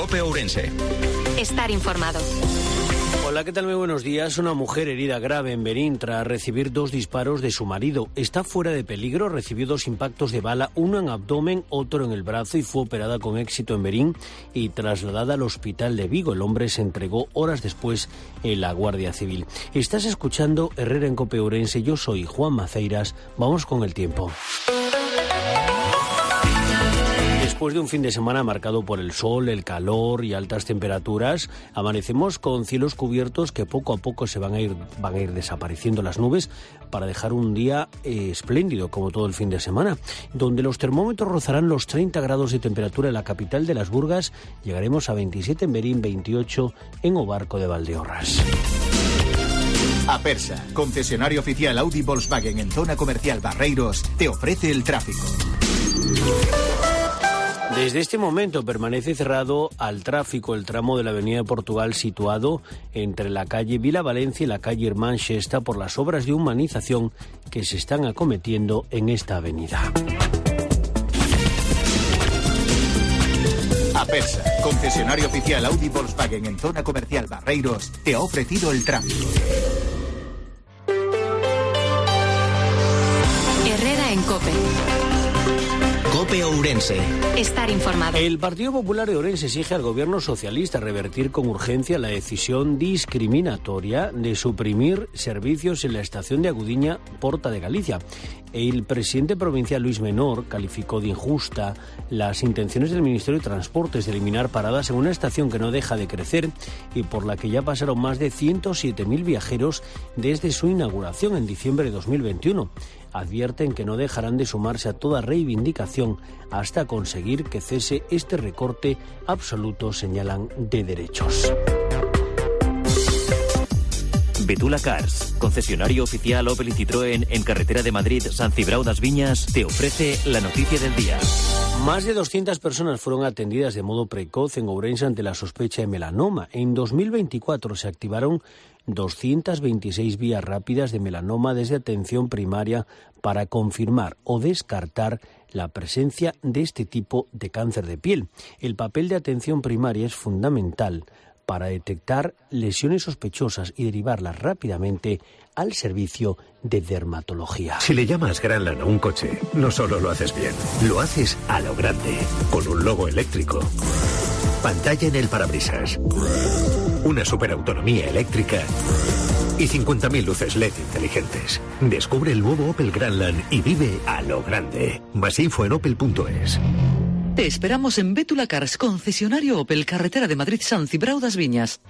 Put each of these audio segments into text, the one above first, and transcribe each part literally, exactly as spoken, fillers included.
COPE Ourense. Estar informado. Hola, ¿qué tal? Muy buenos días. Una mujer herida grave en Berín tras recibir dos disparos de su marido. Está fuera de peligro, recibió dos impactos de bala, uno en abdomen, otro en el brazo, y fue operada con éxito en Berín y trasladada al hospital de Vigo. El hombre se entregó horas después en la Guardia Civil. Estás escuchando Herrera en COPE Ourense. Yo soy Juan Maceiras. Vamos con el tiempo. Después de un fin de semana marcado por el sol, el calor y altas temperaturas, amanecemos con cielos cubiertos que poco a poco se van a ir, van a ir desapareciendo las nubes para dejar un día eh, espléndido, como todo el fin de semana, donde los termómetros rozarán los treinta grados de temperatura en la capital de Las Burgas. Llegaremos a veintisiete en Berín, veintiocho en Obarco de Valdeorras. Apersa, concesionario oficial Audi Volkswagen en zona comercial Barreiros, te ofrece el tráfico. Desde este momento permanece cerrado al tráfico el tramo de la Avenida de Portugal situado entre la calle Vila Valencia y la calle Irmán Xesta por las obras de humanización que se están acometiendo en esta avenida. Apersa, concesionario oficial Audi Volkswagen en zona comercial Barreiros, te ha ofrecido el tráfico. Herrera en COPE. COPE Ourense. Estar informado. El Partido Popular de Ourense exige al gobierno socialista revertir con urgencia la decisión discriminatoria de suprimir servicios en la estación de Agudiña Porta de Galicia. El presidente provincial Luis Menor calificó de injusta las intenciones del Ministerio de Transportes de eliminar paradas en una estación que no deja de crecer y por la que ya pasaron más de ciento siete mil viajeros desde su inauguración en diciembre de dos mil veintiuno. Advierten que no dejarán de sumarse a toda reivindicación hasta conseguir que cese este recorte absoluto, señalan, de derechos. Betula Cars, concesionario oficial Opel y Citroën en carretera de Madrid, San Cibrao das Viñas, te ofrece la noticia del día. Más de doscientas personas fueron atendidas de modo precoz en Ourense ante la sospecha de melanoma. En dos mil veinticuatro se activaron doscientas veintiséis vías rápidas de melanoma desde atención primaria para confirmar o descartar la presencia de este tipo de cáncer de piel. El papel de atención primaria es fundamental para detectar lesiones sospechosas y derivarlas rápidamente al servicio de dermatología. Si le llamas Granland a un coche, no solo lo haces bien, lo haces a lo grande, con un logo eléctrico, pantalla en el parabrisas, una superautonomía eléctrica y cincuenta mil luces L E D inteligentes. Descubre el nuevo Opel Granland y vive a lo grande. Más info en opel punto es. Te esperamos en Betula Cars, concesionario Opel, carretera de Madrid, San Cibrao das Viñas.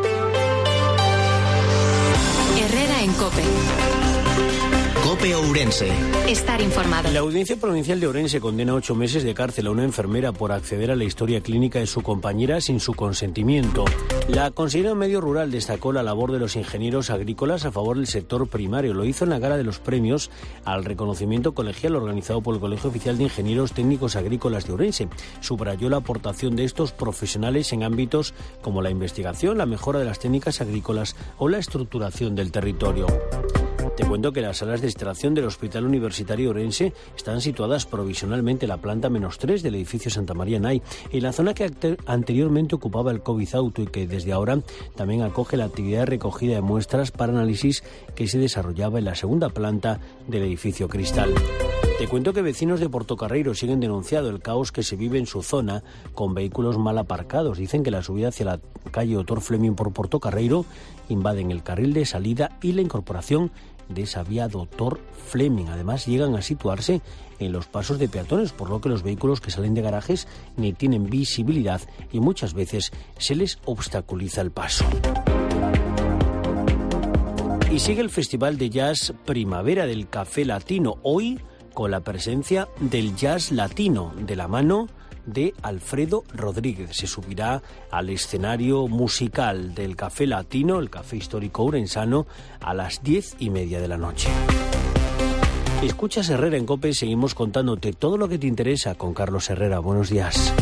Herrera en COPE. COPE Ourense. Estar informado. La Audiencia Provincial de Ourense condena ocho meses de cárcel a una enfermera por acceder a la historia clínica de su compañera sin su consentimiento. La consejera de Medio Rural destacó la labor de los ingenieros agrícolas a favor del sector primario. Lo hizo en la gala de los premios al reconocimiento colegial organizado por el Colegio Oficial de Ingenieros Técnicos Agrícolas de Ourense. Subrayó la aportación de estos profesionales en ámbitos como la investigación, la mejora de las técnicas agrícolas o la estructuración del territorio. Te cuento que las salas de extracción del Hospital Universitario Ourense están situadas provisionalmente en la planta menos tres del edificio Santa María Nay, en la zona que anteriormente ocupaba el COVID Auto y que desde ahora también acoge la actividad de recogida de muestras para análisis que se desarrollaba en la segunda planta del edificio Cristal. Te cuento que vecinos de Portocarreiro siguen denunciando el caos que se vive en su zona con vehículos mal aparcados. Dicen que la subida hacia la calle Otor Fleming por Portocarreiro invaden el carril de salida y la incorporación de esa vía Doctor Fleming. Además, llegan a situarse en los pasos de peatones, por lo que los vehículos que salen de garajes ni tienen visibilidad y muchas veces se les obstaculiza el paso. Y sigue el Festival de Jazz Primavera del Café Latino, hoy con la presencia del jazz latino de la mano de Alfredo Rodríguez. Se subirá al escenario musical del Café Latino, el Café Histórico Ourensano, a las diez y media de la noche. Escuchas Herrera en COPE, seguimos contándote todo lo que te interesa con Carlos Herrera. Buenos días.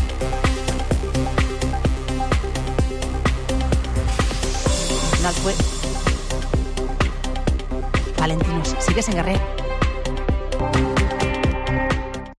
No fue. Valentinos, sigues en Guerrero.